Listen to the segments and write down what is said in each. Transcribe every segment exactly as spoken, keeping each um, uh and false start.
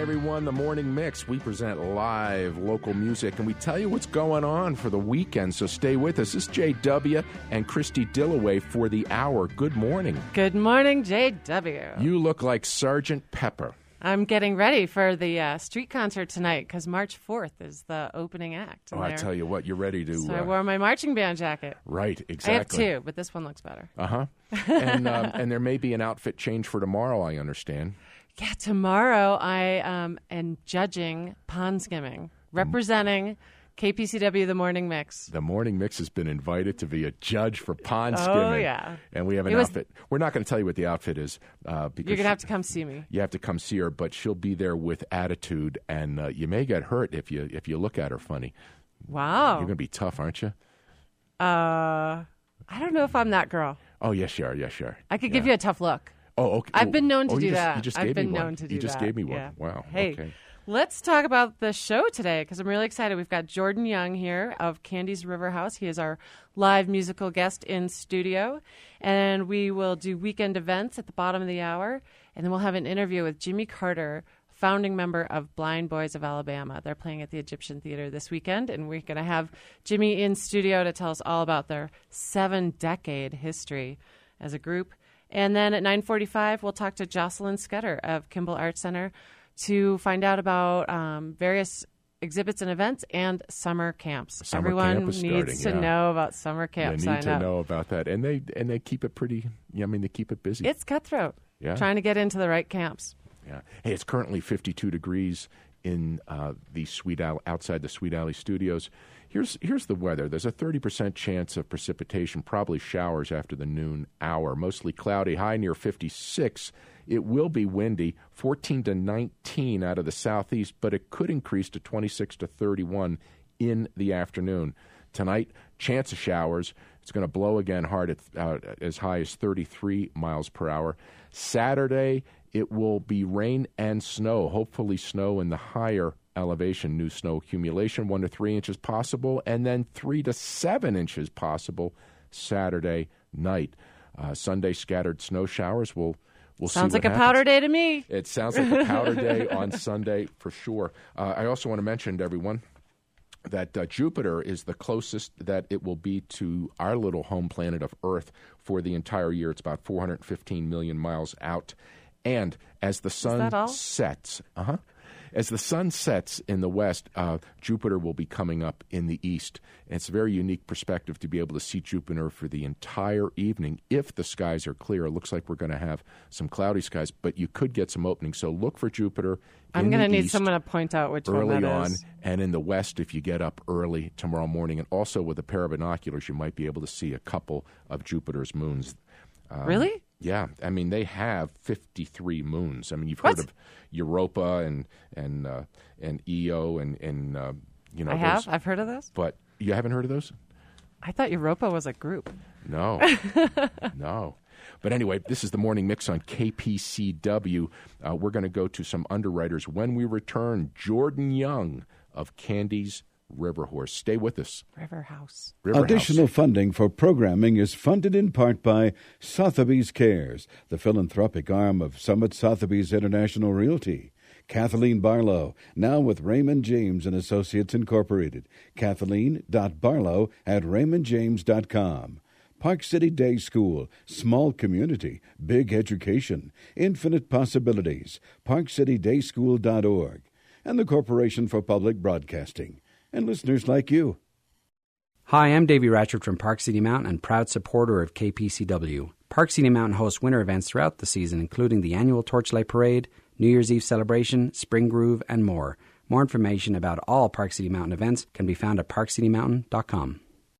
everyone. The Morning Mix. We present live local music, and we tell you what's going on for the weekend, so stay with us. This is J W and Christy Dillaway for the hour. Good morning. Good morning, J W. You look like Sergeant Pepper. I'm getting ready for the uh, street concert tonight because March fourth is the opening act. Oh, I tell you what, you're ready to... So uh, I wore my marching band jacket. Right, exactly. I have two, but this one looks better. Uh-huh. and, um, and there may be an outfit change for tomorrow, I understand. Yeah, tomorrow I um, am judging pond skimming, representing K P C W, The Morning Mix. The Morning Mix has been invited to be a judge for pond skimming. Oh, yeah. And we have an It was- outfit. We're not going to tell you what the outfit is. Uh, because You're going to she- have to come see me. You have to come see her, but she'll be there with attitude, and uh, you may get hurt if you if you look at her funny. Wow. You're going to be tough, aren't you? Uh, I don't know if I'm that girl. Oh, yes, you are. Yes, you are. I could Yeah. give you a tough look. Oh, okay. I've been known to oh, do you just, that. You just I've gave been me known one. to do You just that. gave me one. Yeah. Wow. Hey, okay. let's talk about the show today because I'm really excited. We've got Jordan Young here of Candy's River House. He is our live musical guest in studio. And we will do weekend events at the bottom of the hour. And then we'll have an interview with Jimmy Carter, founding member of Blind Boys of Alabama. They're playing at the Egyptian Theater this weekend. And we're going to have Jimmy in studio to tell us all about their seven-decade history as a group. And then at nine forty-five, we'll talk to Jocelyn Scudder of Kimball Arts Center to find out about um, various exhibits and events and summer camps. Summer Everyone camp is needs starting, to yeah. know about summer camp. You Sign need to up. know about that, and they and they keep it pretty. Yeah, I mean they keep it busy. It's cutthroat. Yeah. Trying to get into the right camps. Yeah. Hey, it's currently fifty-two degrees in uh, the Sweet Alley, outside the Sweet Alley Studios. Here's here's the weather. There's a thirty percent chance of precipitation, probably showers after the noon hour. Mostly cloudy, high near fifty-six. It will be windy, fourteen to nineteen out of the southeast, but it could increase to twenty-six to thirty-one in the afternoon. Tonight, chance of showers. It's going to blow again hard at uh, as high as thirty-three miles per hour. Saturday, it will be rain and snow, hopefully snow in the higher elevation. New snow accumulation, one to three inches possible, and then three to seven inches possible Saturday night. Uh, Sunday, scattered snow showers. We'll, we'll see Sounds what like a happens. powder day to me. It sounds like a powder day on Sunday for sure. Uh, I also want to mention to everyone that uh, Jupiter is the closest that it will be to our little home planet of Earth for the entire year. It's about four hundred fifteen million miles out. And as the sun that all? sets, uh-huh, as the sun sets in the west, uh, Jupiter will be coming up in the east. And it's a very unique perspective to be able to see Jupiter for the entire evening. If the skies are clear, it looks like we're going to have some cloudy skies, but you could get some openings. So look for Jupiter I'm in going to the need east someone to point out which early one that on, is. and in the west if you get up early tomorrow morning. And also with a pair of binoculars, you might be able to see a couple of Jupiter's moons. Um, Really? Yeah. I mean, they have fifty-three moons. I mean, you've What? heard of Europa and and uh, and Io and, and uh, you know. I have. those- I've heard of this. But you haven't heard of those? I thought Europa was a group. No. No. But anyway, this is the Morning Mix on K P C W. Uh, we're going to go to some underwriters. When we return, Jordan Young of Candy's River Horse. Stay with us. River House. River Additional House. funding for programming is funded in part by Sotheby's Cares, the philanthropic arm of Summit Sotheby's International Realty. Kathleen Barlow, now with Raymond James and Associates Incorporated. Kathleen dot Barlow at raymond james dot com. Park City Day School, small community, big education, infinite possibilities. park city day school dot org. And the Corporation for Public Broadcasting. And listeners like you. Hi, I'm Davey Ratchford from Park City Mountain and proud supporter of K P C W. Park City Mountain hosts winter events throughout the season, including the annual Torchlight Parade, New Year's Eve celebration, Spring Groove, and more. More information about all Park City Mountain events can be found at park city mountain dot com.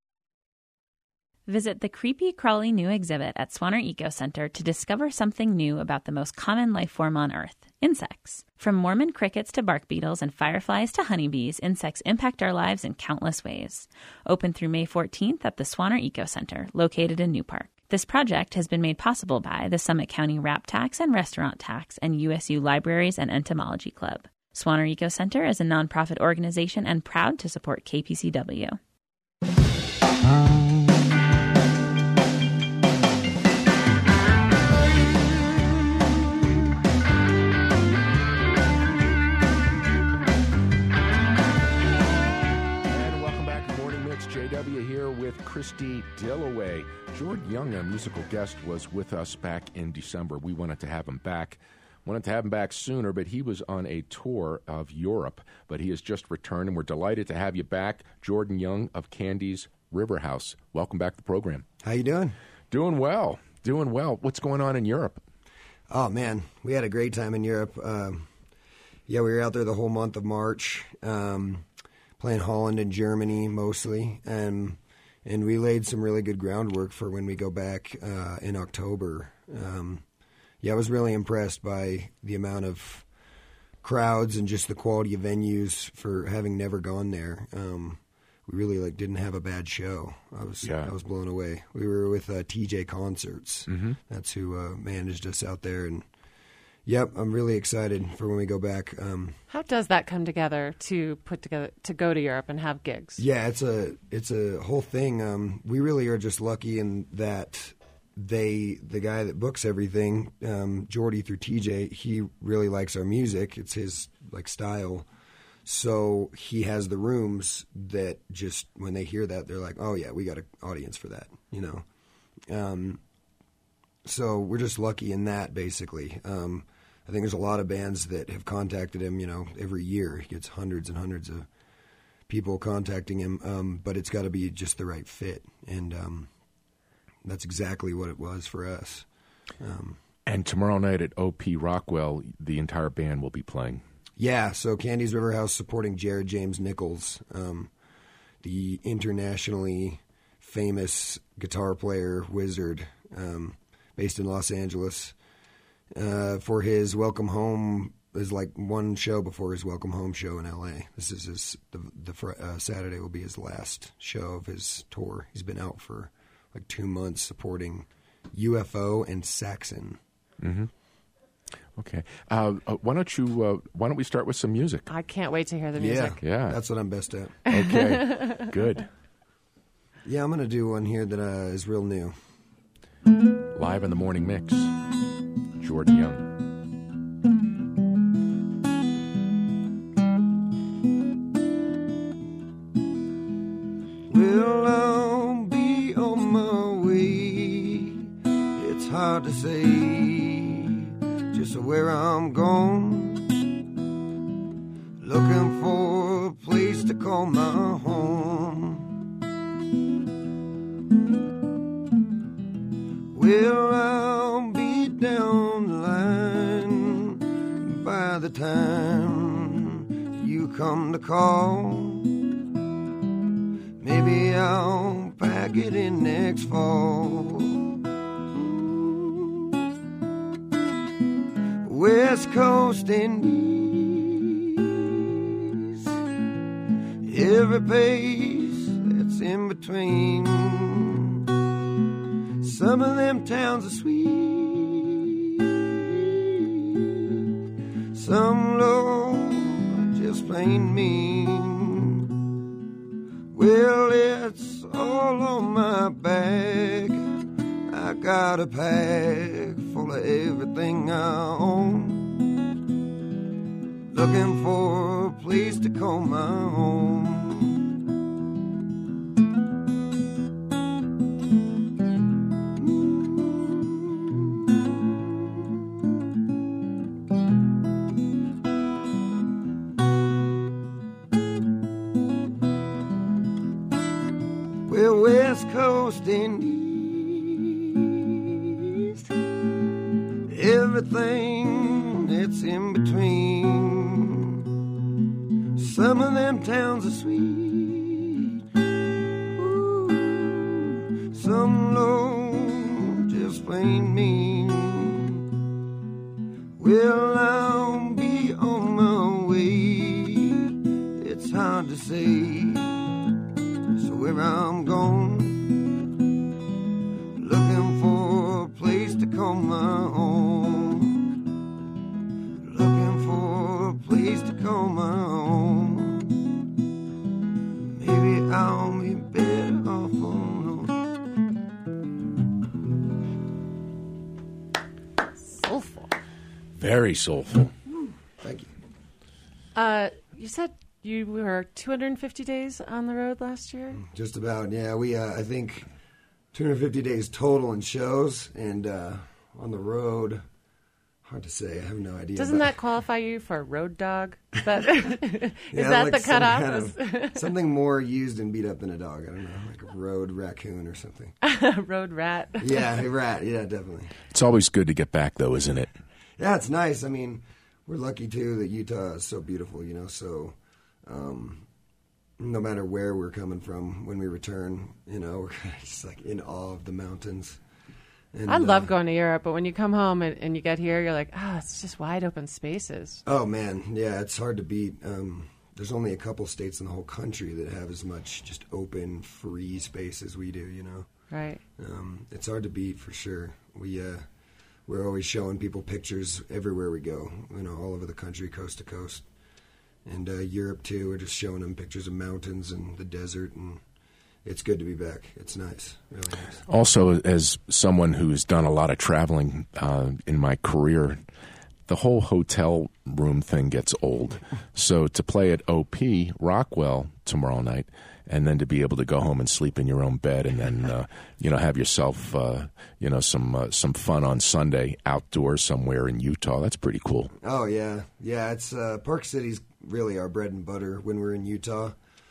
Visit the creepy, crawly new exhibit at Swanner Eco Center to discover something new about the most common life form on Earth, insects. From Mormon crickets to bark beetles and fireflies to honeybees, insects impact our lives in countless ways. Open through May fourteenth at the Swanner Eco Center, located in New Park. This project has been made possible by the Summit County Wrap Tax and Restaurant Tax and U S U Libraries and Entomology Club. Swanner Eco Center is a nonprofit organization and proud to support K P C W. Christy Dillaway. Jordan Young, our musical guest, was with us back in December. We wanted to have him back. Wanted to have him back sooner, but he was on a tour of Europe. But he has just returned, and we're delighted to have you back. Jordan Young of Candy's River House. Welcome back to the program. How you doing? Doing well. Doing well. What's going on in Europe? Oh, man. We had a great time in Europe. Um, yeah, we were out there the whole month of March, um, playing Holland and Germany mostly. And, and we laid some really good groundwork for when we go back uh, in October. Um, yeah, I was really impressed by the amount of crowds and just the quality of venues for having never gone there. Um, we really like didn't have a bad show. I was yeah. I was blown away. We were with uh, T J Concerts. Mm-hmm. That's who uh, managed us out there, and yep, I'm really excited for when we go back. Um, How does that come together to put together to go to Europe and have gigs? yeah, it's a it's a whole thing. Um, we really are just lucky in that they the guy that books everything, um, Jordy through T J, he really likes our music. It's his like style. So he has the rooms that just when they hear that, they're like, oh, yeah, we got an audience for that, you know. Um, so we're just lucky in that, basically. Um, I think there's a lot of bands that have contacted him, you know, every year. He gets hundreds and hundreds of people contacting him, um, but it's got to be just the right fit. And um, that's exactly what it was for us. Um, and tomorrow night at O P Rockwell, the entire band will be playing. Yeah, so Candy's River House supporting Jared James Nichols, um, the internationally famous guitar player wizard um, based in Los Angeles. Uh, for his Welcome Home, is like one show before his Welcome Home show in L A. This is his the, the uh, Saturday will be his last show of his tour. He's been out for like two months supporting U F O and Saxon. Mm-hmm. Okay. Uh, uh, why don't you? Uh, why don't we start with some music? I can't wait to hear the Yeah, music. Yeah. that's what I'm best at. Okay. Good. Yeah, I'm gonna do one here that uh, is real new. Live in the morning mix. Jordan Young. Well, I'll be on my way. It's hard to say just where I'm going. Looking for a place to call my home. Well, I'll be down the line by the time you come to call. Maybe I'll pack it in next fall. West Coast Indies, every place that's in between. Some of them towns are sweet, some low, just plain mean. Well, it's all on my back. I got a pack full of everything I own. Looking for a place to call my own. Well, West Coast Indies, everything that's in between. Some of them towns are sweet, ooh, some low, just plain mean. Well, I'll be on my way. It's hard to say where I'm going, looking for a place to call my own, looking for a place to call my own. Maybe I'll be better off alone. Soulful. Very soulful. Thank you. Uh, you said you were two hundred fifty days on the road last year? Just about, yeah. We, uh, I think, two hundred fifty days total in shows, and uh, on the road, hard to say. I have no idea. Doesn't that qualify you for road dog? Is that, is yeah, that like the cutoff? Kind of, something more used and beat up than a dog. I don't know, like a road raccoon or something. Road rat. Yeah, a rat. Yeah, definitely. It's always good to get back, though, isn't it? Yeah, it's nice. I mean, we're lucky, too, that Utah is so beautiful, you know, so um, no matter where we're coming from when we return, you know, we're kind of just like in awe of the mountains. And, I love uh, going to Europe, but when you come home and, and you get here, you're like, ah, oh, it's just wide open spaces. Oh, man. Yeah, it's hard to beat. Um, there's only a couple states in the whole country that have as much just open, free space as we do, you know. Right. Um, it's hard to beat for sure. We, uh, we're always showing people pictures everywhere we go, you know, all over the country, coast to coast. And uh, Europe, too, we're just showing them pictures of mountains and the desert, and it's good to be back. It's nice, really nice. Also, as someone who's done a lot of traveling uh, in my career, the whole hotel room thing gets old. So to play at O P Rockwell tomorrow night, and then to be able to go home and sleep in your own bed, and then uh, you know have yourself uh, you know some uh, some fun on Sunday outdoors somewhere in Utah. That's pretty cool. Oh yeah, yeah. It's uh, Park City's really our bread and butter when we're in Utah.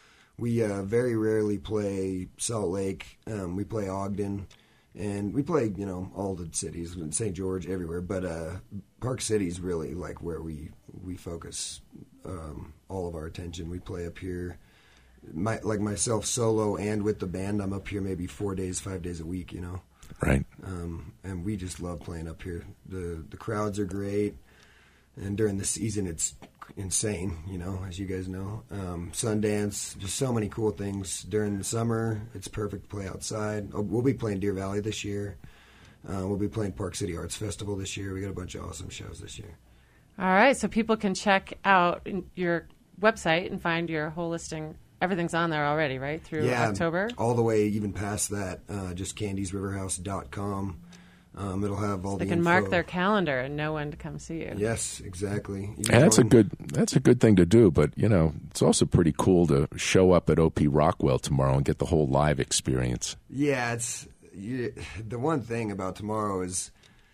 We uh, very rarely play Salt Lake. Um, we play Ogden, and we play, you know, all the cities, Saint George, everywhere. But uh, Park City's really like where we we focus um, all of our attention. We play up here, My, like myself, solo and with the band. I'm up here maybe four days, five days a week. You know, right? Um, and we just love playing up here. the The crowds are great, and during the season, it's insane, you know, as you guys know. Um, Sundance, just so many cool things. During the summer, it's perfect to play outside. Oh, we'll be playing Deer Valley this year. Uh, we'll be playing Park City Arts Festival this year. We got a bunch of awesome shows this year. All right, so people can check out your website and find your whole listing. Everything's on there already, right, through yeah, October? All the way even past that, uh, just candies river house dot com. Um, it'll have all so the they can info. mark their calendar and know when to come see you. Yes, exactly. Even And that's a going- good that's a good thing to do, but you know it's also pretty cool to show up at O P Rockwell tomorrow and get the whole live experience. Yeah, it's you, the one thing about tomorrow is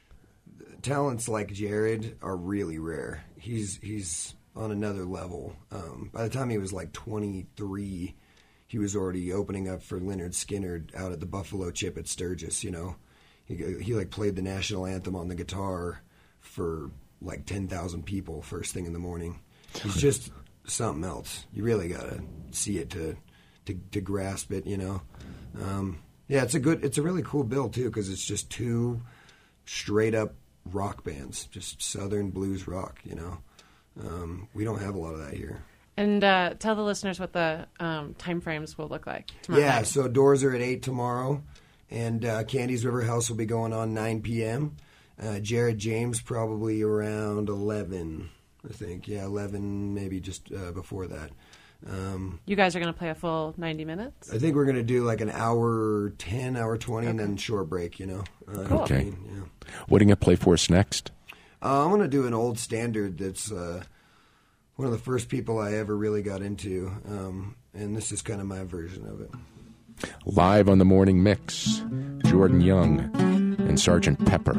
talents like Jared are really rare. He's he's on another level. Um, by the time he was like twenty-three, he was already opening up for Leonard Skinner out at the Buffalo Chip at Sturgis. You know, he he like played the national anthem on the guitar for like ten thousand people first thing in the morning. He's just something else. You really gotta see it to to, to grasp it. You know. Um, Yeah, it's a good, it's a really cool bill too because it's just two straight up rock bands, just Southern blues rock. You know, um, we don't have a lot of that here. And uh, tell the listeners what the um, time frames will look like tomorrow Yeah, night. so doors are at eight tomorrow, and uh, Candy's River House will be going on nine p.m. Uh, Jared James probably around eleven, I think. Yeah, eleven, maybe just uh, before that. Um, You guys are going to play a full ninety minutes? I think we're going to do like an hour ten, hour twenty, and then short break, you know. Uh, Cool. Okay. Yeah. What are you going to play for us next? Uh, I'm going to do an old standard that's uh, one of the first people I ever really got into, um, and this is kind of my version of it. Live on the Morning Mix, Jordan Young and Sergeant Pepper.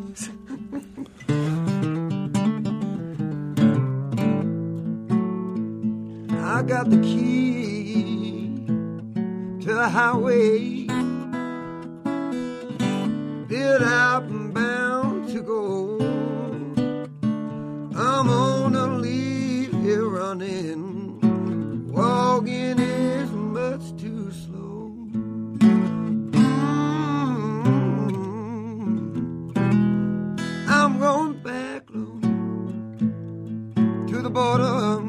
I got the key to the highway, bid out and bound to go. I'm gonna leave here running, walking is much too slow. Mm-hmm. I'm going back low to the border,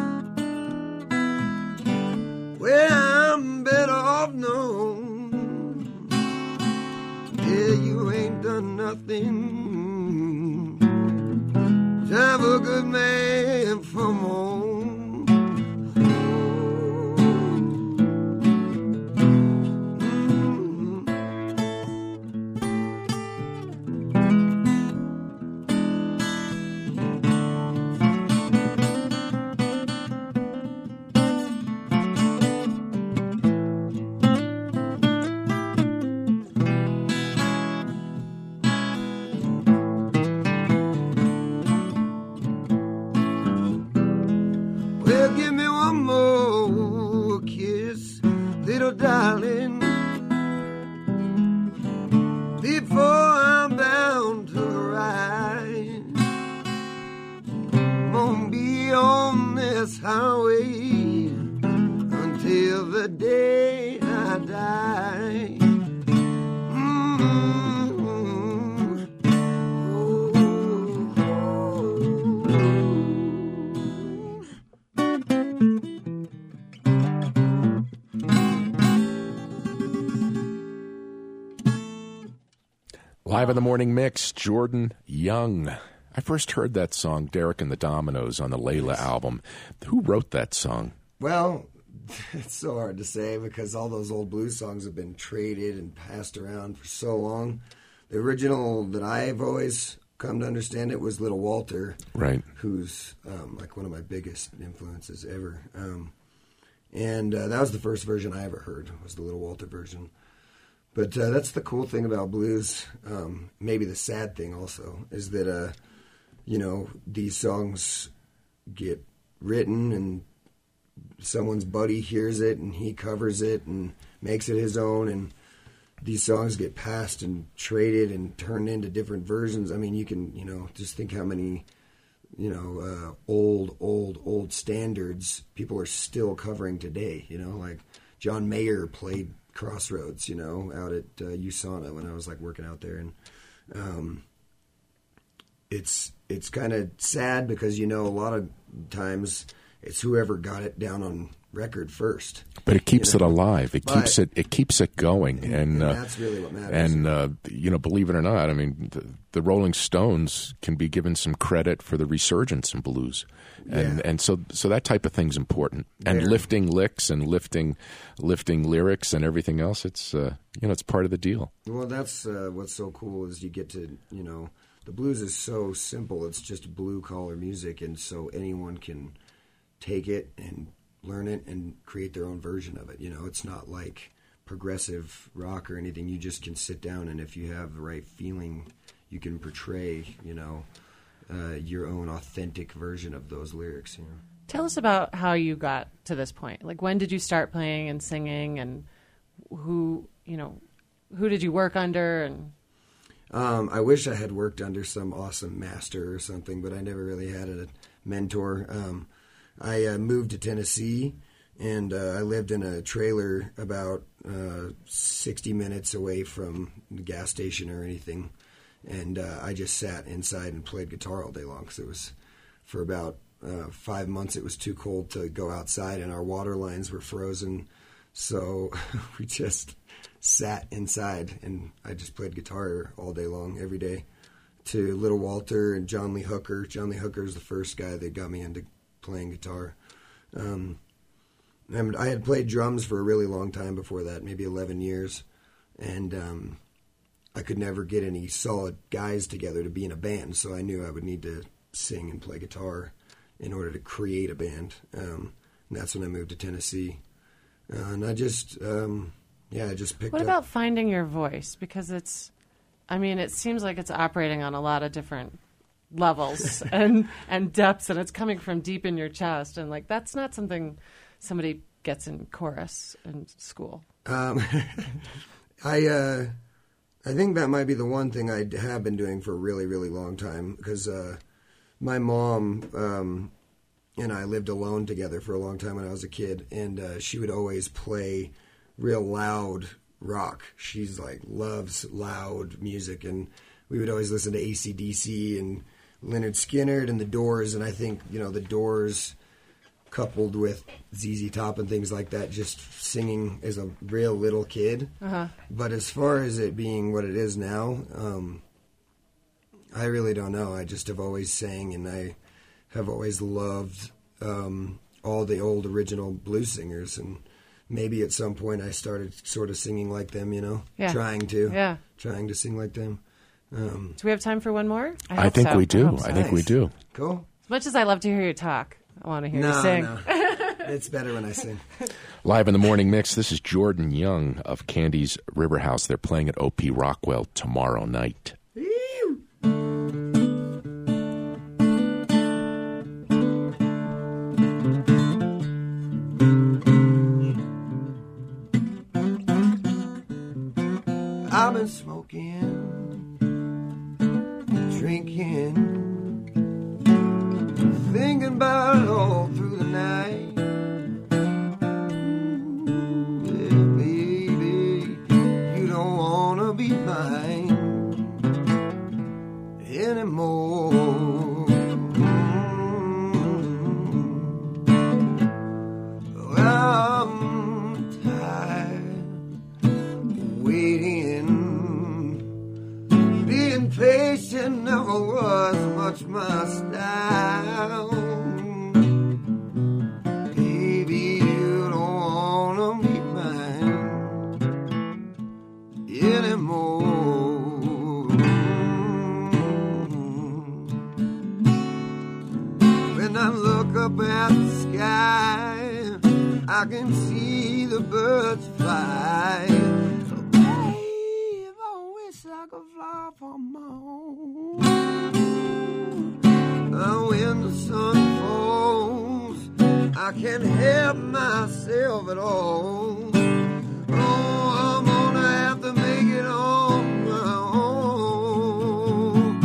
where I'm better off known. Yeah, you ain't done nothing to have a good man from home. Mm-hmm. Well, give me one more kiss, little darling, before I'm bound to ride. I'm gonna be on this highway until the day I die. Live in the Morning Mix, Jordan Young. I first heard that song, Derek and the Dominoes, on the Layla album. Who wrote that song? Well, it's so hard to say because all those old blues songs have been traded and passed around for so long. The original that I've always come to understand it was Little Walter, right? Who's um, like one of my biggest influences ever. Um, and uh, that was the first version I ever heard, was the Little Walter version. But uh, that's the cool thing about blues. Um, maybe the sad thing also is that, uh, you know, these songs get written and someone's buddy hears it and he covers it and makes it his own. And these songs get passed and traded and turned into different versions. I mean, you can, you know, just think how many, you know, uh, old, old, old standards people are still covering today. You know, like John Mayer played Crossroads, you know, out at uh, U S A N A when I was like working out there, and um, it's it's kind of sad because, you know, a lot of times it's whoever got it down on record first. But it keeps you know? it alive. It but, keeps it. It keeps it going, and, and uh, that's really what matters. And uh, you know, believe it or not, I mean, the, the Rolling Stones can be given some credit for the resurgence in blues, and yeah. and so so that type of thing's important. And Very. lifting licks and lifting lifting lyrics and everything else. It's uh, you know, it's part of the deal. Well, that's uh, what's so cool is you get to, you know, the blues is so simple. It's just blue collar music, and so anyone can take it and learn it and create their own version of it. You know, it's not like progressive rock or anything. You just can sit down, and if you have the right feeling, you can portray, you know, uh, your own authentic version of those lyrics. You know. Tell us about how you got to this point. Like, when did you start playing and singing, and who, you know, who did you work under? And um, I wish I had worked under some awesome master or something, but I never really had a mentor. Um, I uh, moved to Tennessee, and uh, I lived in a trailer about uh, sixty minutes away from the gas station or anything, and uh, I just sat inside and played guitar all day long because it was, for about uh, five months, it was too cold to go outside, and our water lines were frozen, so we just sat inside, and I just played guitar all day long, every day, to Little Walter and John Lee Hooker. John Lee Hooker is the first guy that got me into playing guitar. Um, and I had played drums for a really long time before that, maybe eleven years, and um, I could never get any solid guys together to be in a band, so I knew I would need to sing and play guitar in order to create a band. Um, and that's when I moved to Tennessee. Uh, and I just, um, yeah, I just picked what up. about finding your voice? Because it's, I mean, it seems like it's operating on a lot of different levels and and depths, and it's coming from deep in your chest, and like that's not something somebody gets in chorus in school. Um, I uh, I think that might be the one thing I have been doing for a really really long time, because uh, my mom um, and I lived alone together for a long time when I was a kid, and uh, she would always play real loud rock. She's like loves loud music, and we would always listen to A C D C and Lynyrd Skynyrd and the Doors, and I think, you know, the Doors coupled with Z Z Top and things like that, just singing as a real little kid. Uh-huh. But as far as it being what it is now, um, I really don't know. I just have always sang, and I have always loved um, all the old original blues singers, and maybe at some point I started sort of singing like them, you know, yeah. trying to, yeah. trying to sing like them. Um, do we have time for one more? I, I think so. we do. I, so. I think nice. we do. Cool. As much as I love to hear you talk, I want to hear no, you sing. No. It's better when I sing. Live in the Morning Mix, this is Jordan Young of Candy's River House. They're playing at O P Rockwell tomorrow night. and smoking, drinking, thinking about it all through the night. Yeah, baby, you don't wanna be mine anymore. Patient never was much my style. Baby, you don't wanna be mine anymore. When I look up at the sky, I can see the birds fly. I could fly from home. And when the sun falls, I can't help myself at all. Oh, I'm gonna have to make it on my own.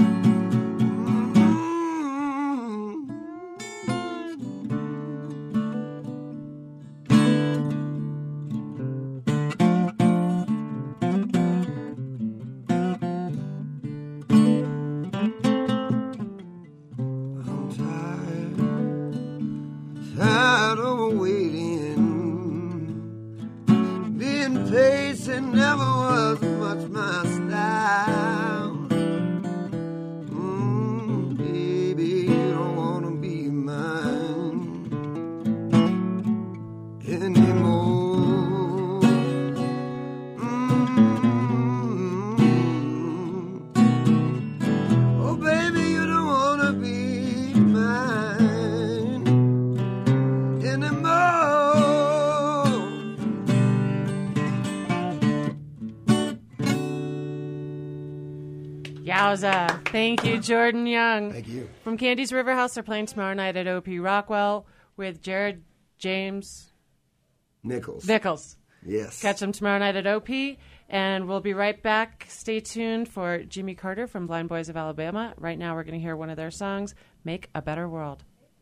Tired of waiting, being patient never was much my style. Mm, baby, you don't wanna be mine anymore. Mm. Oh, baby, you don't wanna be mine anymore. Yowza. Thank you, Jordan Young. Thank you. From Candy's River House, they're playing tomorrow night at O P Rockwell with Jared James Nichols. Nichols. Yes. Catch them tomorrow night at O P, and we'll be right back. Stay tuned for Jimmy Carter from Blind Boys of Alabama. Right now, we're going to hear one of their songs, Make a Better World.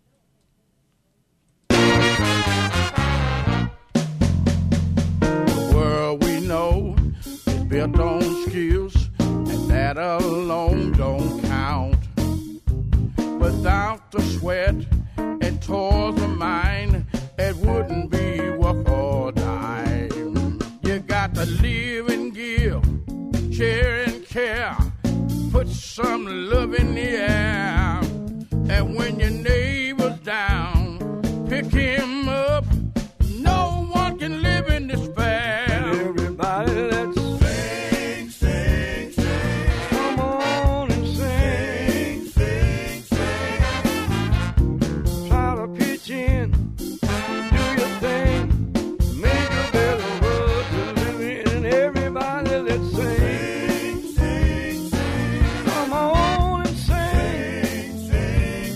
The world we know is built on skills, and that alone don't count. Without the sweat and toils of mine, it wouldn't be worth a dime. You got to live and give, share and care, put some love in the air. And when your neighbor's down, pick him up. No one can live in despair. Everybody, let's sing, sing, sing. Come on and sing, sing, sing. Try to pitch in, do your thing, make a better world to live in. Everybody, let's sing, sing, sing. Come on and sing, sing,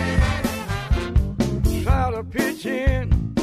sing. Try to pitch in.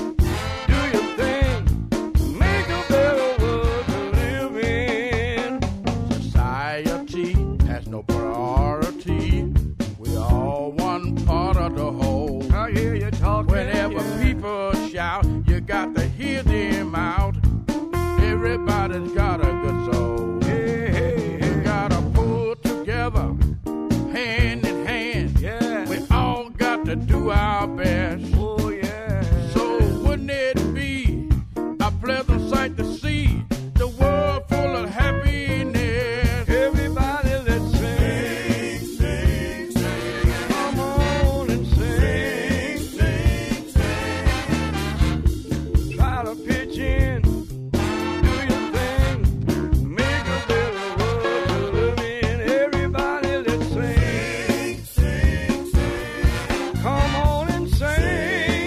No priority. We all one part of the whole. I hear you talking. Whenever yeah. people shout, you got to hear them out. Everybody's got a good soul. Hey, hey, hey. We gotta pull together, hand in hand. Yeah. We all got to do our best. Oh yeah. So wouldn't it be a pleasant sight to see the world full of happiness? Everybody, let's sing, sing, sing. Come on and sing, sing, sing. Try to pitch in, do your thing, make a better world to live in. Everybody, let's sing, sing, sing. Come on and sing,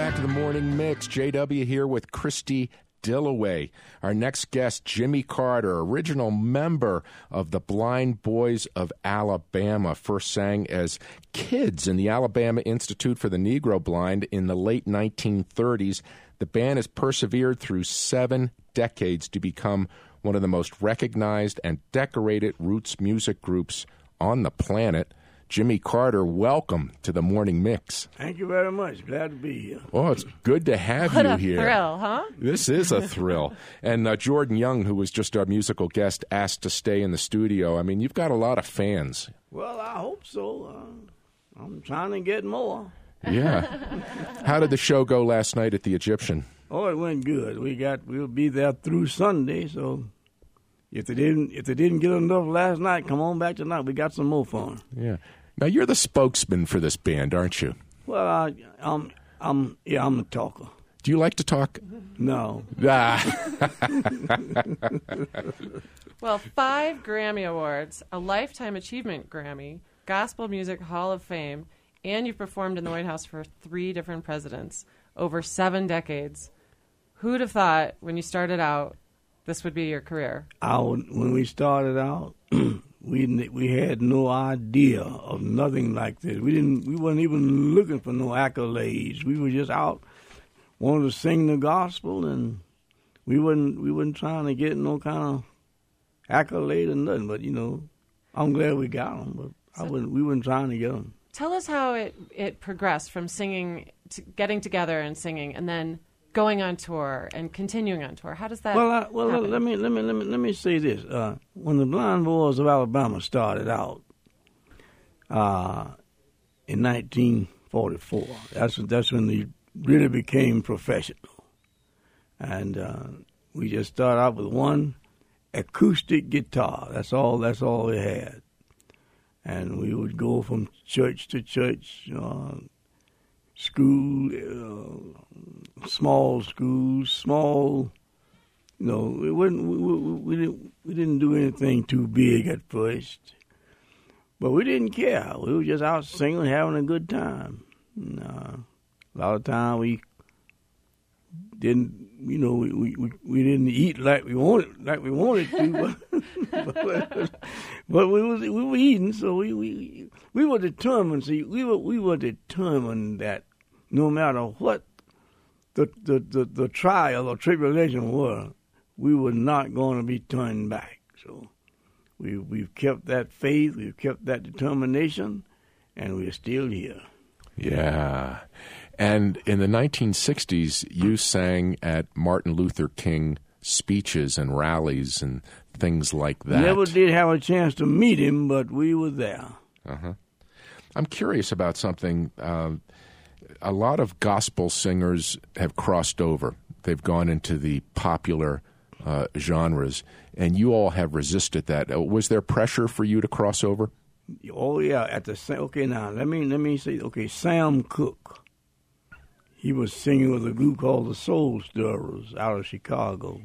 back to the Morning Mix. J W here with Christy Dillaway. Our next guest, Jimmy Carter, original member of the Blind Boys of Alabama, first sang as kids in the Alabama Institute for the Negro Blind in the late nineteen thirties. The band has persevered through seven decades to become one of the most recognized and decorated roots music groups on the planet. Jimmy Carter, welcome to the Morning Mix. Thank you very much. Glad to be here. Oh, it's good to have What you a here. thrill, huh? This is a thrill. And uh, Jordan Young, who was just our musical guest, asked to stay in the studio. I mean, you've got a lot of fans. Well, I hope so. Uh, I'm trying to get more. Yeah. How did the show go last night at the Egyptian? Oh, it went good. We got we'll be there through Sunday, so if they didn't if they didn't get enough last night, come on back tonight. We got some more fun. Yeah. Now you're the spokesman for this band, aren't you? Well, I, I'm I'm yeah, I'm the talker. Do you like to talk? No. Ah. Well, five Grammy Awards, a Lifetime Achievement Grammy, Gospel Music Hall of Fame, and you've performed in the White House for three different presidents over seven decades. Who'd have thought when you started out this would be your career? I would, when we started out, we we had no idea of nothing like this. We didn't. We weren't even looking for no accolades. We were just out, wanted to sing the gospel, and we wasn't we wasn't trying to get no kind of accolade or nothing. But you know, I'm glad we got them. But I wasn't. We weren't trying to get them. Tell us how it it progressed from singing to getting together and singing, and then going on tour and continuing on tour. How does that? Well, I, well, happen? let me let me let me let me say this. Uh, when the Blind Boys of Alabama started out uh, in nineteen forty-four, that's that's when they really became professional, and uh, we just started out with one acoustic guitar. That's all. That's all we had, and we would go from church to church. Uh, School, uh, small schools, small. You know, it wasn't. We, we, we didn't. We didn't do anything too big at first, but we didn't care. We were just out singing, having a good time. And, uh, a lot of time we didn't. You know, we, we we didn't eat like we wanted, like we wanted to, but, but, but we was we were eating. So we we we were determined. See, we were we were determined that no matter what the, the, the, the trial or tribulation were, we were not going to be turned back. So we, we've kept that faith, we've kept that determination, and we're still here. Yeah. And in the nineteen sixties, you sang at Martin Luther King speeches and rallies and things like that. Never did have a chance to meet him, but we were there. Uh-huh. I'm curious about something. Uh, a lot of gospel singers have crossed over. They've gone into the popular uh, genres, and you all have resisted that. Uh, was there pressure for you to cross over? Oh yeah, at the same. Okay, now let me let me say. Okay, Sam Cooke. He was singing with a group called the Soul Stirrers out of Chicago.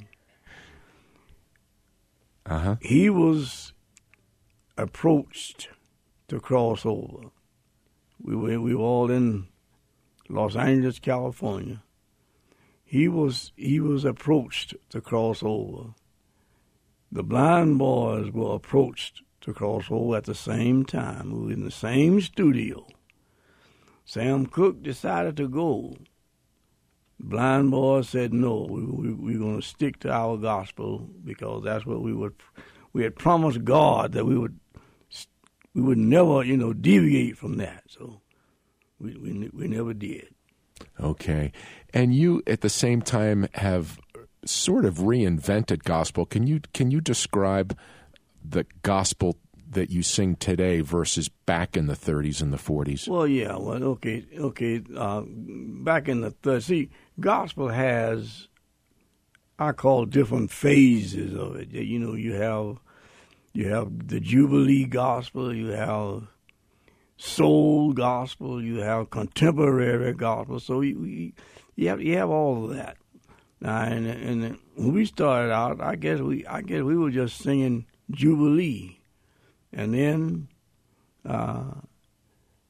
Uh huh. He was approached to cross over. We were we were all in Los Angeles, California. He was he was approached to cross over. The Blind Boys were approached to cross over at the same time. We were in the same studio. Sam Cooke decided to go. The Blind Boys said no. We, we, we're going to stick to our gospel because that's what we would. We had promised God that we would we would never, you know, deviate from that. So we we we never did. Okay, and you at the same time have sort of reinvented gospel. Can you can you describe the gospel that you sing today versus back in the thirties and the forties? Well, yeah. Well, okay, okay. Uh, back in the thirties, see, gospel has, I call different phases of it. You know, you have you have the Jubilee gospel, you have soul gospel, you have contemporary gospel. So you you have you have all of that. Now, and, and when we started out, I guess we I guess we were just singing Jubilee. And then uh,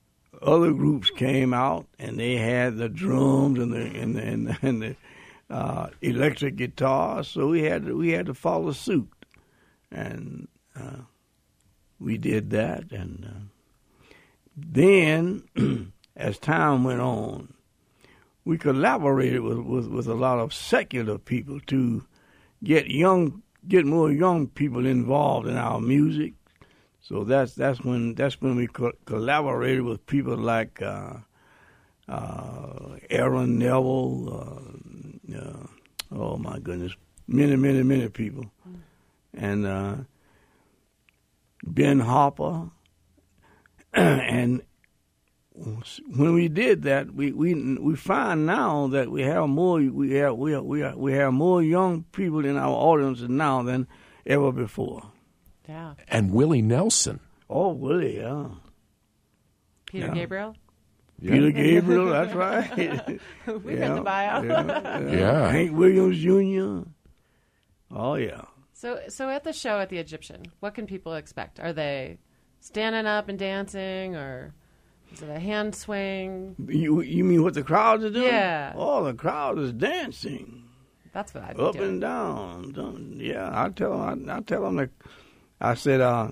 other groups came out and they had the drums and the and the, and the, and the uh, electric guitar, so we had to, we had to follow suit, and uh, we did that. And uh, then, as time went on, we collaborated with, with, with a lot of secular people to get young get more young people involved in our music. So that's that's when that's when we co- collaborated with people like uh, uh, Aaron Neville. Uh, uh, oh my goodness, many, many, many people, mm. and uh, Ben Harper. And when we did that, we, we we find now that we have more we have we have, we have, we have more young people in our audience now than ever before. Yeah. And Willie Nelson. Oh, Willie, yeah. Peter yeah. Gabriel? Yeah. Peter Gabriel, that's right. we yeah. read the bio. yeah, yeah. yeah. Hank Williams Junior Oh, yeah. So so at the show at the Egyptian, what can people expect? Are they standing up and dancing, or is it a hand swing? You you mean what the crowd is doing? Yeah. Oh, the crowd is dancing. That's what I'd be Up doing. and down. Yeah, I tell them, I, I tell them that, I said, uh,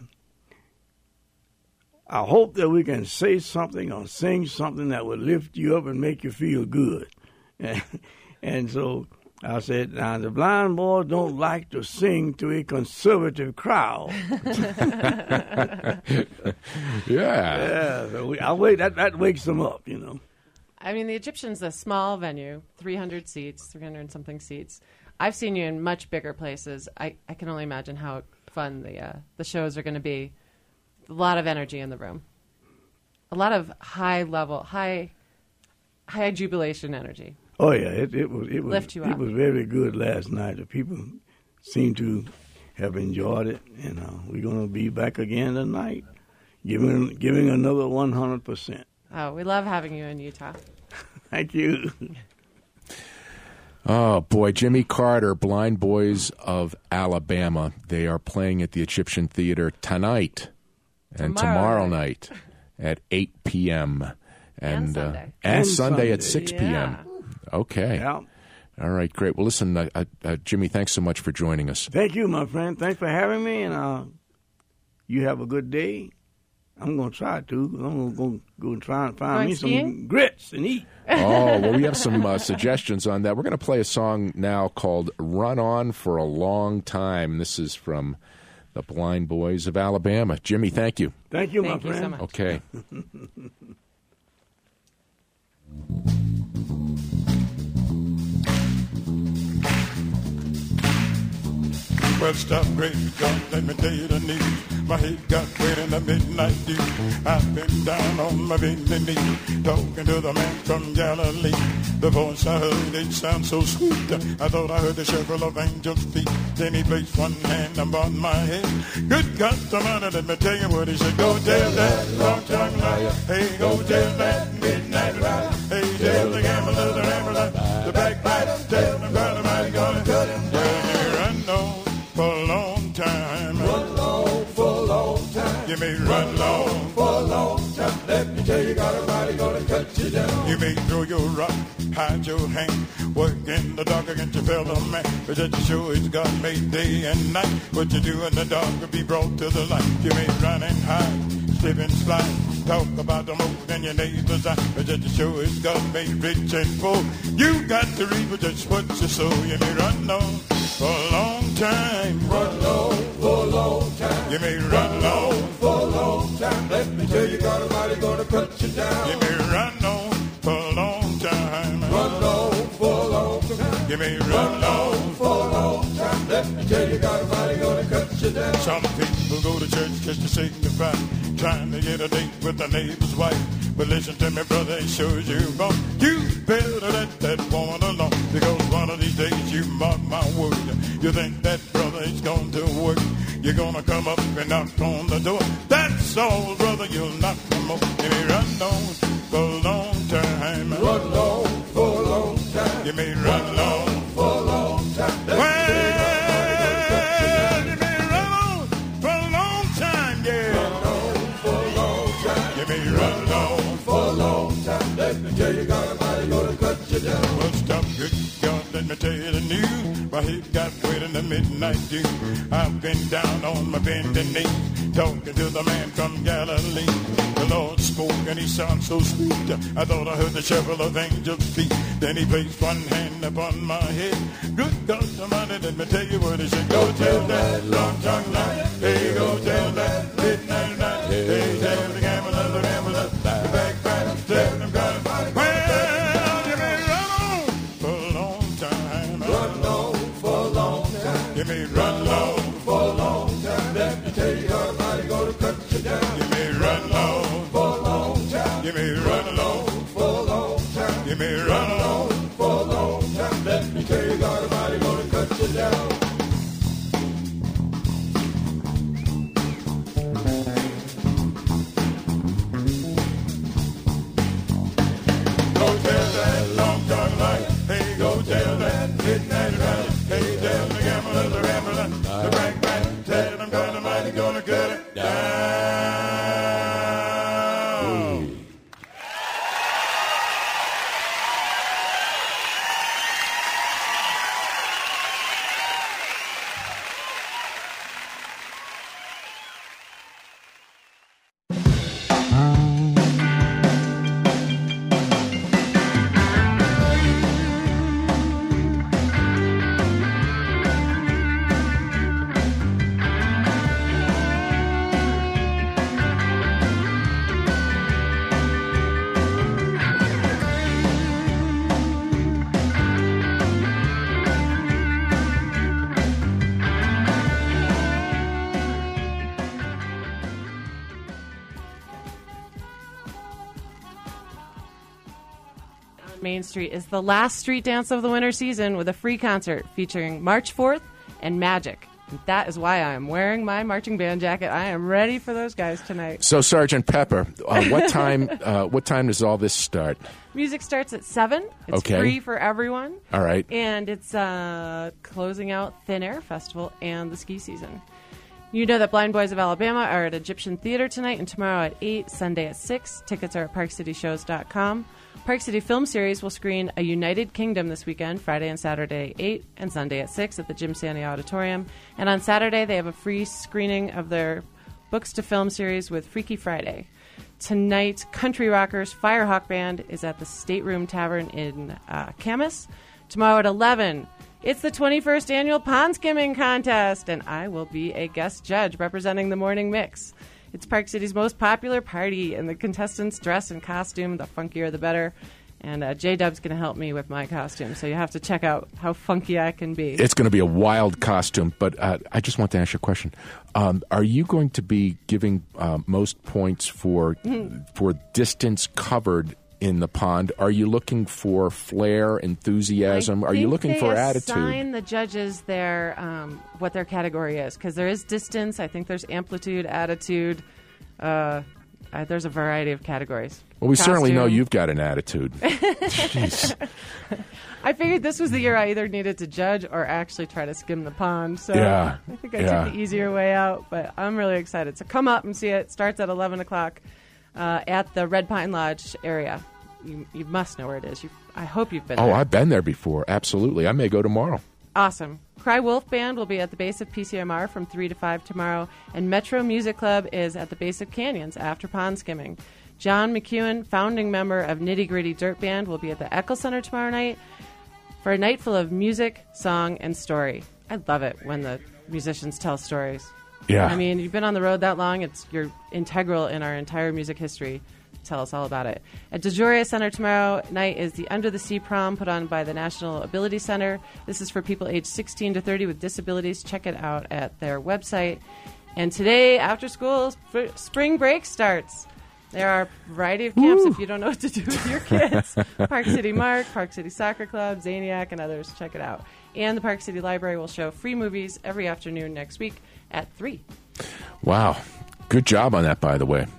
I hope that we can say something or sing something that would lift you up and make you feel good. And, and so I said, now the blind boys don't like to sing to a conservative crowd. yeah. Yeah, so we, I wait. That that wakes them up, you know. I mean, the Egyptian's a small venue, three hundred seats, three hundred and something seats. I've seen you in much bigger places. I, I can only imagine how fun the uh, the shows are going to be. A lot of energy in the room. A lot of high level, high high jubilation energy. Oh yeah, it, it was it was Lift you it up. was very good last night. The people seem to have enjoyed it, and uh, we're going to be back again tonight, giving giving another one hundred percent. Oh, we love having you in Utah. Thank you. Oh, boy. Jimmy Carter, Blind Boys of Alabama. They are playing at the Egyptian Theater tonight and Tomorrow tomorrow night. night at eight p.m. And uh, Sunday. and, And Sunday at Sunday. six p.m. Yeah. Okay. Yeah. All right, great. Well, listen, uh, uh, uh, Jimmy, thanks so much for joining us. Thank you, my friend. Thanks for having me, and uh, you have a good day. I'm going to try to. I'm going to go and try and find Going me skiing? some grits and eat. Oh, well, we have some uh, suggestions on that. We're going to play a song now called Run On for a Long Time. This is from the Blind Boys of Alabama. Jimmy, thank you. Thank you, Thank my you so friend. much. Okay. Well, stop, great God, let me tell you the news. My head got wet in the midnight dew. I've been down on my bending knee, talking to the man from Galilee. The voice I heard, it sounds so sweet. I thought I heard the shuffle of angels' feet. Then he placed one hand upon my head. Good God, somebody, let me tell you what he said. Go tell that long-tongued liar. Hey, go tell that midnight rider. Hey, tell the gambler, the rambler, the backbiter. Tell the God Almighty gonna cut him down. Run on for a long time. Run long for a long time. You may run long for a long time. Let me tell you, God Almighty gonna cut you down. You may throw your rock, hide your hand, work in the dark against your fellow man. But just to show it's God made day and night. What you do in the dark will be brought to the light. You may run and hide, slip and slide. Talk about the more than your neighbor's eye. But just to show it's God made rich and poor. You got to reap with just what you sow. You may run on for a long time. Run long for a long time. You may run long for a long time. Let me tell you, God Almighty gonna cut you down. You may run on for a long time. Run long for a long time. You may run long for a long time. Let me tell you, God Almighty gonna cut you down. Some people go to church just to signify, trying to get a date with the neighbor's wife. But listen to me, brother, it shows you wrong. You better let that woman alone, because one of these days, you mark my word, you think that brother is going to work. You're going to come up and knock on the door. That's all, brother, you'll not come up. You may run on for a long time. Run long for a long time. You may run long for a long time. Well, you may run on for a long time, yeah. Run on for a long time. You may run on for a everybody gonna cut you down. Well, stop, good God, let me tell you the news. My head got wet in the midnight dew. I've been down on my bending knee, talking to the man from Galilee. The Lord spoke and he sounded so sweet. I thought I heard the shuffle of angels' feet. Then he placed one hand upon my head. Good God Almighty, let me tell you what he said. Go tell that long-tongued light. Hey, go tell that midnight night. Hey, tell the gambler, the gambler, the backbiter, tell them God Almighty. Well, you may run on for a long time. Run on for a long time. You may run long for a long time. Let me tell you, God Almighty gonna cut you down. You may run long for a long time. You may run along for a long time. You may run along for a long time. Let me tell you, God Almighty gonna cut you down. Go tell that long-tongued light. Hey, go tell that midnight ride. Hey, tell the gambler, the rambler, the backbiter, tell them God Almighty gonna cut it down. Main Street is the last street dance of the winter season with a free concert featuring March fourth and Magic. And that is why I am wearing my marching band jacket. I am ready for those guys tonight. So, Sergeant Pepper, uh, what time? Uh, what time does all this start? Music starts at seven. It's Okay. free for everyone. All right. And it's uh, closing out Thin Air Festival and the ski season. You know that Blind Boys of Alabama are at Egyptian Theater tonight and tomorrow at eight, Sunday at six. Tickets are at park city shows dot com. Park City Film Series will screen A United Kingdom this weekend, Friday and Saturday at eight and Sunday at six at the Jim Sandy Auditorium. And on Saturday, they have a free screening of their Books to Film series with Freaky Friday. Tonight, Country Rockers Firehawk Band is at the Stateroom Tavern in uh, Camas. Tomorrow at eleven, it's the twenty-first annual pond skimming contest, and I will be a guest judge representing the morning mix. It's Park City's most popular party, and the contestants dress in costume. The funkier, the better. And uh, J-Dub's going to help me with my costume, so you have to check out how funky I can be. It's going to be a wild costume, but uh, I just want to ask you a question. Um, are you going to be giving uh, most points for for distance covered in the pond? Are you looking for flair, enthusiasm? I Are you think looking they for attitude? assign the judges their um, what their category is, because there is distance. I think there's amplitude, attitude. Uh, uh, there's a variety of categories. Well, we certainly know Costume. you've got an attitude. Jeez. I figured this was the year I either needed to judge or actually try to skim the pond. So Yeah, I think I yeah. took the easier way out, but I'm really excited. So come up and see it. It starts at eleven o'clock uh, at the Red Pine Lodge area. You, you must know where it is. You, I hope you've been Oh, there. I've been there before. Absolutely. I may go tomorrow. Awesome. Cry Wolf Band will be at the base of P C M R from three to five tomorrow, and Metro Music Club is at the base of Canyons after pond skimming. John McEwen, founding member of Nitty Gritty Dirt Band, will be at the Eccles Center tomorrow night for a night full of music, song, and story. I love it when the musicians tell stories. Yeah. I mean, you've been on the road that long, it's you're integral in our entire music history. Tell us all about it. At DeJoria Center tomorrow night is the Under the Sea Prom put on by the National Ability Center. This is for people aged sixteen to thirty with disabilities. Check it out at their website. And today, after school, sp- spring break starts. There are a variety of camps if you don't know what to do with your kids. Park City Mark, Park City Soccer Club, Zaniac, and others. Check it out. And the Park City Library will show free movies every afternoon next week at three. Wow. Good job on that, by the way.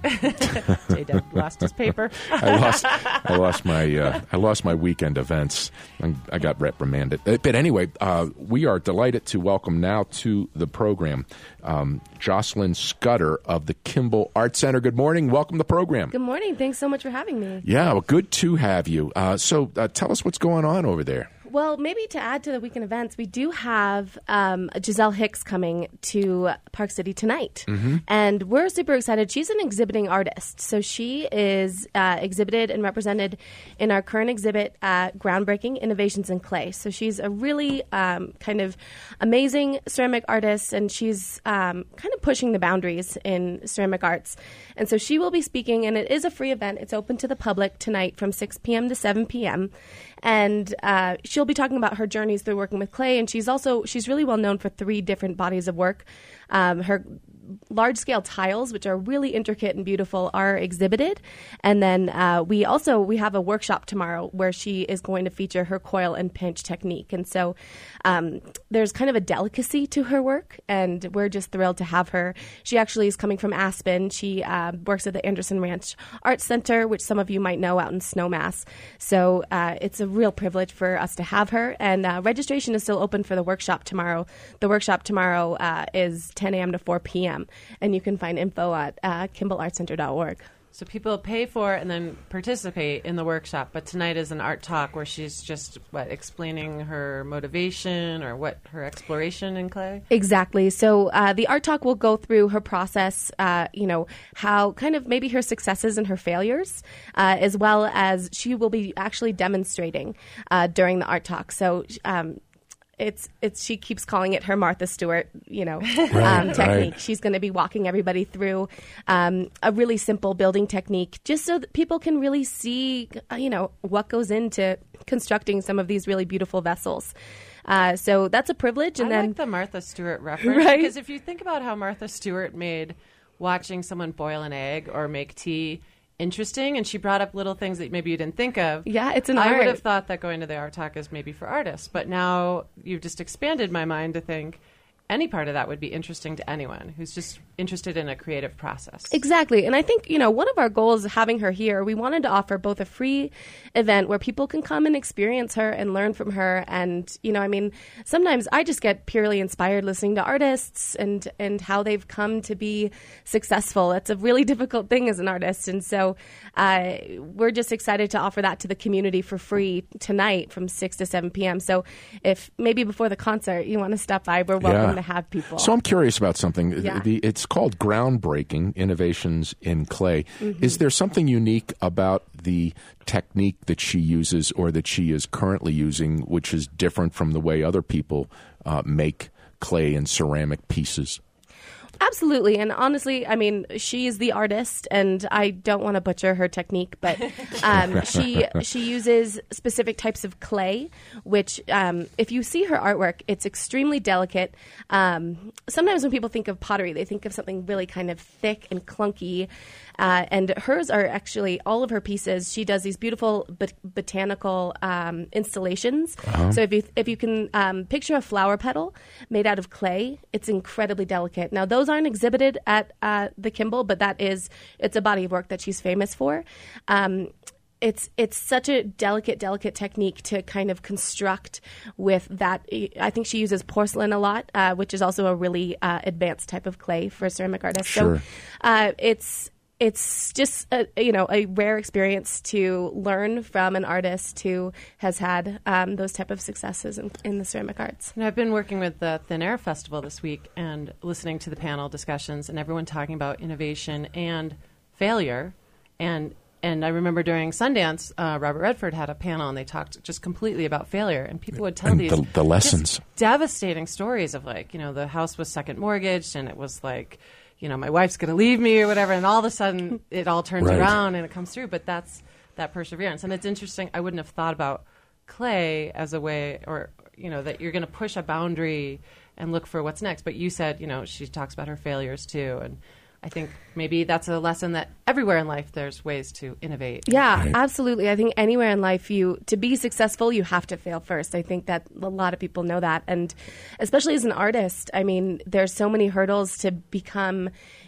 J-Dub lost his paper. I lost. I lost my. Uh, I lost my weekend events. I, I got reprimanded. But anyway, uh, we are delighted to welcome now to the program um, Jocelyn Scudder of the Kimball Art Center. Good morning. Welcome to the program. Good morning. Thanks so much for having me. Yeah, well, good to have you. Uh, so, uh, tell us what's going on over there. Well, maybe to add to the weekend events, we do have um, Giselle Hicks coming to Park City tonight. Mm-hmm. And we're super excited. She's an exhibiting artist. So she is uh, exhibited and represented in our current exhibit at Groundbreaking Innovations in Clay. So she's a really um, kind of amazing ceramic artist, and she's um, kind of pushing the boundaries in ceramic arts. And so she will be speaking, and it is a free event. It's open to the public tonight from six p.m. to seven p.m. And uh, she'll be talking about her journeys through working with clay. And she's also, she's really well known for three different bodies of work. Um, her large-scale tiles, which are really intricate and beautiful, are exhibited. And then uh, we also, we have a workshop tomorrow where she is going to feature her coil and pinch technique. And so um, there's kind of a delicacy to her work, and we're just thrilled to have her. She actually is coming from Aspen. She uh, works at the Anderson Ranch Art Center, which some of you might know out in Snowmass. So uh, it's a real privilege for us to have her. And uh, registration is still open for the workshop tomorrow. The workshop tomorrow uh, is ten a.m. to four p.m. And you can find info at uh, kimball art center dot org. So people pay for it and then participate in the workshop. But tonight is an art talk where she's just, what, explaining her motivation or what, her exploration in clay? Exactly. So uh, the art talk will go through her process, uh, you know, how kind of maybe her successes and her failures, uh, as well as she will be actually demonstrating uh, during the art talk. So um It's it's she keeps calling it her Martha Stewart, you know, right, um, technique. right. She's going to be walking everybody through um, a really simple building technique, just so that people can really see, uh, you know, what goes into constructing some of these really beautiful vessels. Uh, so that's a privilege. And I then like the Martha Stewart reference, Right? because if you think about how Martha Stewart made watching someone boil an egg or make tea interesting, and she brought up little things that maybe you didn't think of. Yeah, it's an I art. would have thought that going to the art talk is maybe for artists, but now you've just expanded my mind to think any part of that would be interesting to anyone who's just interested in a creative process. Exactly. And I think, you know, one of our goals having her here, we wanted to offer both a free event where people can come and experience her and learn from her. And, you know, I mean, sometimes I just get purely inspired listening to artists and, and how they've come to be successful. It's a really difficult thing as an artist. And so uh, we're just excited to offer that to the community for free tonight from six to seven p.m. So if maybe before the concert you want to stop by, we're welcome Yeah. to have people. So I'm curious about something. Yeah. The, it's called Groundbreaking Innovations in Clay. Mm-hmm. Is there something unique about the technique that she uses or that she is currently using which is different from the way other people uh, make clay and ceramic pieces? Absolutely. And honestly, I mean, she is the artist, and I don't want to butcher her technique, but um, she she uses specific types of clay, which um, if you see her artwork, it's extremely delicate. Um, sometimes when people think of pottery, they think of something really kind of thick and clunky. Uh, and hers are actually, all of her pieces, she does these beautiful bot- botanical um, installations. Uh-huh. So if you if you can um, picture a flower petal made out of clay, it's incredibly delicate. Now, those aren't exhibited at uh, the Kimball, but that is, it's a body of work that she's famous for. Um, It's it's such a delicate, delicate technique to kind of construct with that. I think she uses porcelain a lot, uh, which is also a really uh, advanced type of clay for ceramic artists. Sure. So uh, it's it's just a, you know a rare experience to learn from an artist who has had um, those type of successes in, in the ceramic arts. And I've been working with the Thin Air Festival this week and listening to the panel discussions and everyone talking about innovation and failure. And and I remember during Sundance, uh, Robert Redford had a panel and they talked just completely about failure. And people would tell And these the- the lessons. just devastating stories of, like, you know, the house was second mortgaged and it was like, you know, my wife's going to leave me or whatever. And all of a sudden it all turns Right. around and it comes through. But that's that perseverance. And it's interesting. I wouldn't have thought about clay as a way, or, you know, that you're going to push a boundary and look for what's next. But you said, you know, she talks about her failures too. And I think maybe that's a lesson that everywhere in life there's ways to innovate. Yeah, Right. absolutely. I think anywhere in life, you to be successful, you have to fail first. I think that a lot of people know that, and especially as an artist, I mean, there's so many hurdles to become,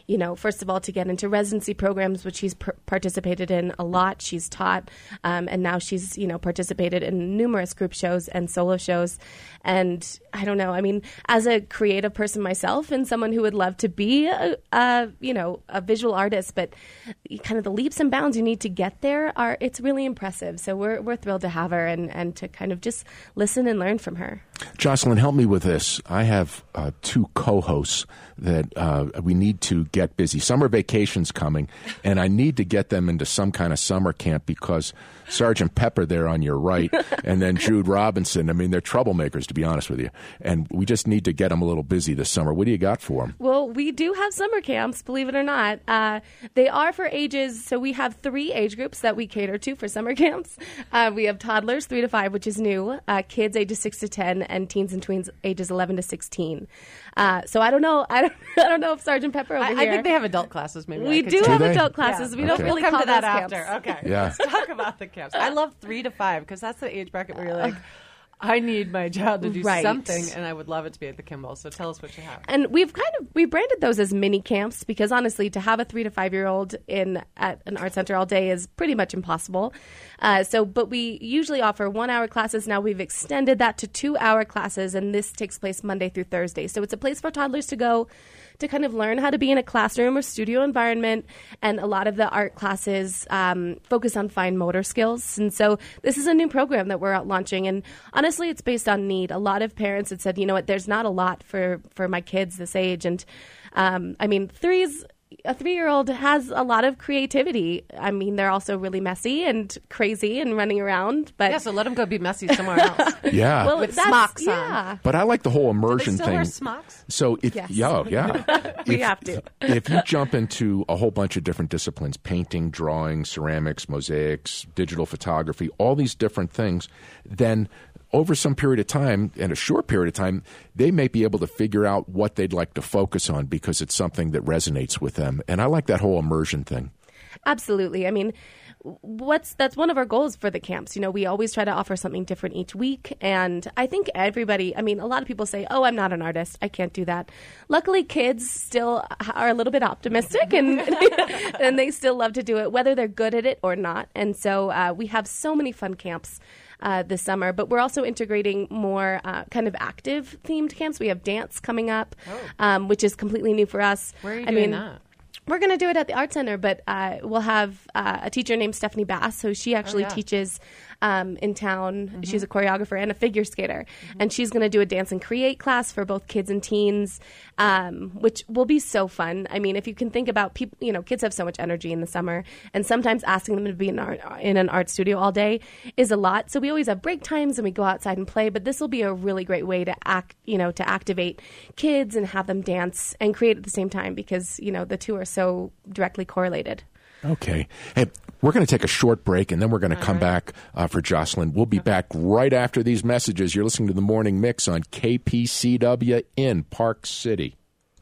you know, first of all, to get into residency programs, which she's per- participated in a lot. She's taught, um, and now she's, you know, participated in numerous group shows and solo shows. And I don't know, I mean, as a creative person myself and someone who would love to be a, a you know, a visual artist, but kind of the leaps and bounds you need to get there are, it's really impressive. So we're we're thrilled to have her and, and to kind of just listen and learn from her. Jocelyn, help me with this. I have uh, two co-hosts that uh, we need to get busy. Summer vacation's coming, and I need to get them into some kind of summer camp because Sergeant Pepper there on your right, and then Jude Robinson, I mean, they're troublemakers, to be honest with you. And we just need to get them a little busy this summer. What do you got for them? Well, we do have summer camps, believe it or not. Uh, they are for ages, so we have three age groups that we cater to for summer camps. Uh, we have toddlers, three to five, which is new, uh, kids ages six to ten, and teens and tweens ages eleven to sixteen. Uh, so I don't know. I don't, I don't know if Sergeant Pepper over I, here. I think they have adult classes. Maybe we I could do say. have Do they? adult classes. Yeah. We Okay. don't really We'll come call to that those after. camps. Okay. Yeah. Let's talk about the camps. I love three to five because that's the age bracket where you're like, I need my child to do Right. something, and I would love it to be at the Kimball. So tell us what you have. And we've kind of we branded those as mini camps because honestly, to have a three to five year old in at an art center all day is pretty much impossible. Uh, so, but we usually offer one hour classes. Now we've extended that to two hour classes, and this takes place Monday through Thursday. So it's a place for toddlers to go to kind of learn how to be in a classroom or studio environment. And a lot of the art classes um, focus on fine motor skills. And so this is a new program that we're out launching. And honestly, it's based on need. A lot of parents had said, you know what, there's not a lot for, for my kids this age. And um, I mean, three's a three-year-old has a lot of creativity. I mean, they're also really messy and crazy and running around. But Yeah, so let them go be messy somewhere else. Yeah. well, With that's- smocks on. yeah. But I like the whole Do they immersion still thing. wear smocks? So if Yes. yeah, yeah. We If- have to. If you jump into a whole bunch of different disciplines, painting, drawing, ceramics, mosaics, digital photography, all these different things, then over some period of time, and a short period of time, they may be able to figure out what they'd like to focus on because it's something that resonates with them. And I like that whole immersion thing. Absolutely. I mean, what's that's one of our goals for the camps. You know, we always try to offer something different each week. And I think everybody, I mean, a lot of people say, oh, I'm not an artist. I can't do that. Luckily, kids still are a little bit optimistic and, and they still love to do it, whether they're good at it or not. And so uh, we have so many fun camps Uh, this summer, but we're also integrating more uh, kind of active themed camps. We have dance coming up, um, which is completely new for us. Where are you I doing mean, that? We're going to do it at the Art Center, but uh, we'll have uh, a teacher named Stephanie Bass. So she actually yeah. teaches um, in town. Mm-hmm. She's a choreographer and a figure skater. Mm-hmm. And she's going to do a dance and create class for both kids and teens, um, which will be so fun. I mean, if you can think about people, you know, kids have so much energy in the summer, and sometimes asking them to be in, art, in an art studio all day is a lot. So we always have break times and we go outside and play, but this will be a really great way to act, you know, to activate kids and have them dance and create at the same time because, you know, the two are so directly correlated. Okay. Hey, we're going to take a short break, and then we're going to come back uh, for Jocelyn. We'll be back right after these messages. You're listening to The Morning Mix on K P C W in Park City.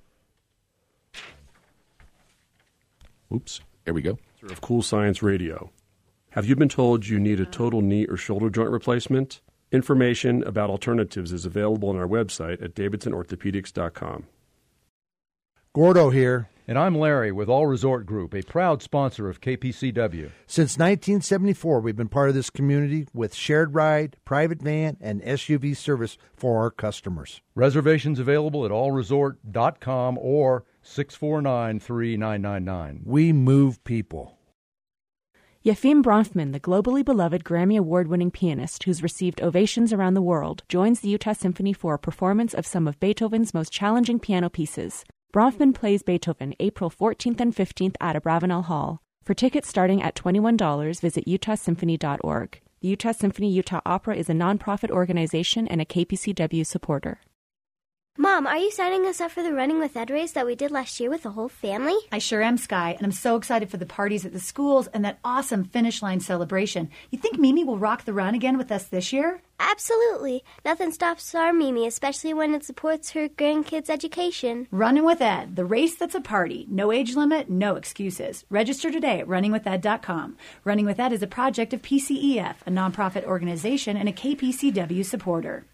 Oops. There we go. Of Cool Science Radio. Have you been told you need a total knee or shoulder joint replacement? Information about alternatives is available on our website at davidson orthopedics dot com. Gordo here. And I'm Larry with All Resort Group, a proud sponsor of K P C W. Since nineteen seventy-four, we've been part of this community with shared ride, private van, and S U V service for our customers. Reservations available at all resort dot com or six four nine, three nine nine nine. We move people. Yefim Bronfman, the globally beloved Grammy Award-winning pianist who's received ovations around the world, joins the Utah Symphony for a performance of some of Beethoven's most challenging piano pieces. Bronfman plays Beethoven April fourteenth and fifteenth at Abravanel Hall. For tickets starting at twenty-one dollars, visit utah symphony dot org. The Utah Symphony Utah Opera is a nonprofit organization and a K P C W supporter. Mom, are you signing us up for the Running with Ed race that we did last year with the whole family? I sure am, Sky, and I'm so excited for the parties at the schools and that awesome finish line celebration. You think Mimi will rock the run again with us this year? Absolutely. Nothing stops our Mimi, especially when it supports her grandkids' education. Running with Ed, the race that's a party. No age limit, no excuses. Register today at running with ed dot com. Running with Ed is a project of P C E F, a nonprofit organization and a K P C W supporter.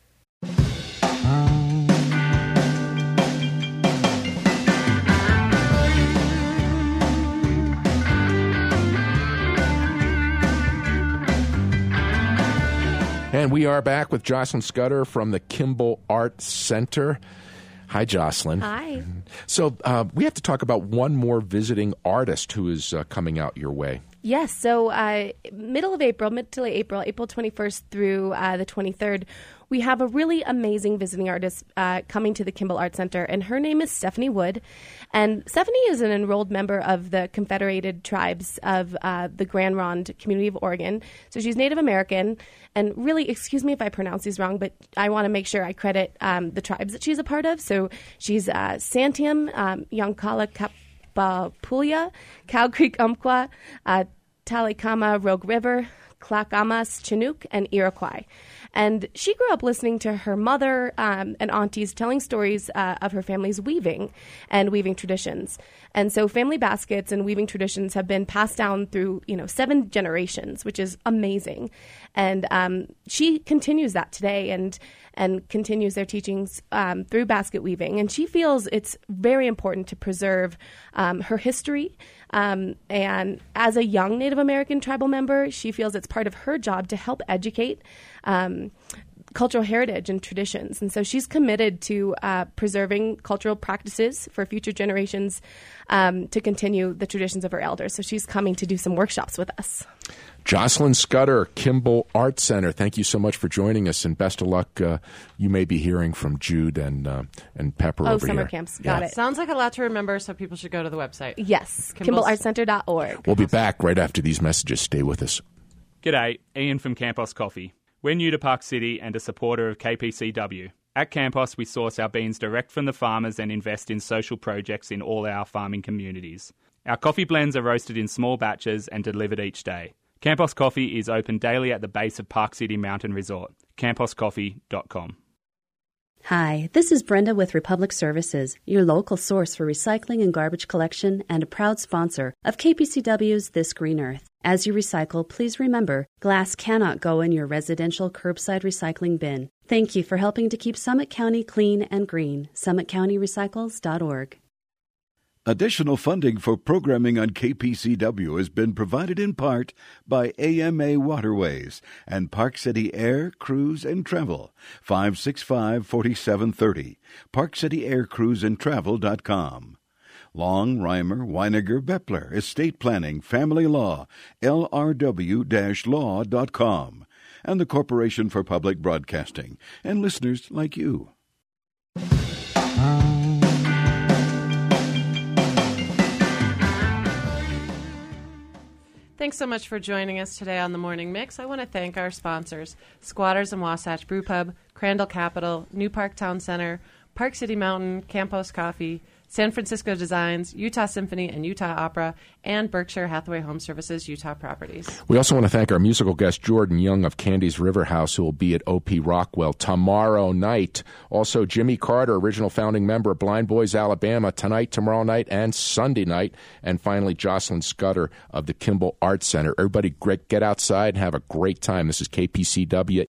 And we are back with Jocelyn Scudder from the Kimball Art Center. Hi, Jocelyn. Hi. So uh, we have to talk about one more visiting artist who is uh, coming out your way. Yes, so uh, middle of April, mid to late April, April twenty-first through uh, the twenty-third, we have a really amazing visiting artist uh, coming to the Kimball Art Center, and her name is Stephanie Wood. And Stephanie is an enrolled member of the Confederated Tribes of uh, the Grand Ronde Community of Oregon. So she's Native American, and really, excuse me if I pronounce these wrong, but I want to make sure I credit um, the tribes that she's a part of. So she's uh, Santiam, um, Yonkala Kap. Pulia, Cow Creek Umpqua, uh, Talikama Rogue River, Clackamas, Chinook, and Iroquois. And she grew up listening to her mother um, and aunties telling stories uh, of her family's weaving and weaving traditions. And so family baskets and weaving traditions have been passed down through, you know, seven generations, which is amazing. And um, she continues that today and and continues their teachings um, through basket weaving. And she feels it's very important to preserve um, her history. Um, and as a young Native American tribal member, she feels it's part of her job to help educate um, cultural heritage and traditions. And so she's committed to uh, preserving cultural practices for future generations um, to continue the traditions of her elders. So she's coming to do some workshops with us. Jocelyn Scudder, Kimball Art Center, thank you so much for joining us, and best of luck. Uh, you may be hearing from Jude and uh, and Pepper oh, over here. Oh, summer camps. Got yeah. it. Sounds like a lot to remember, so people should go to the website. Yes, kimball art center dot org. We'll be back right after these messages. Stay with us. G'day, Ian from Campos Coffee. We're new to Park City and a supporter of K P C W. At Campos, we source our beans direct from the farmers and invest in social projects in all our farming communities. Our coffee blends are roasted in small batches and delivered each day. Campos Coffee is open daily at the base of Park City Mountain Resort. campos coffee dot com. Hi, this is Brenda with Republic Services, your local source for recycling and garbage collection and a proud sponsor of K P C W's This Green Earth. As you recycle, please remember, glass cannot go in your residential curbside recycling bin. Thank you for helping to keep Summit County clean and green. summit county recycles dot org. Additional funding for programming on K P C W has been provided in part by A M A Waterways and Park City Air, Cruise, and Travel, five six five, four seven three zero, park city air cruise and travel dot com. Long, Reimer, Weiniger, Beppler, Estate Planning, Family Law, L R W law dot com, and the Corporation for Public Broadcasting, and listeners like you. Thanks so much for joining us today on The Morning Mix. I want to thank our sponsors, Squatters and Wasatch Brew Pub, Crandall Capital, New Park Town Center, Park City Mountain, Campos Coffee, San Francisco Designs, Utah Symphony and Utah Opera, and Berkshire Hathaway Home Services, Utah Properties. We also want to thank our musical guest, Jordan Young of Candy's River House, who will be at O P Rockwell tomorrow night. Also, Jimmy Carter, original founding member of Blind Boys, Alabama, tonight, tomorrow night, and Sunday night. And finally, Jocelyn Scudder of the Kimball Art Center. Everybody, get outside and have a great time. This is K P C W.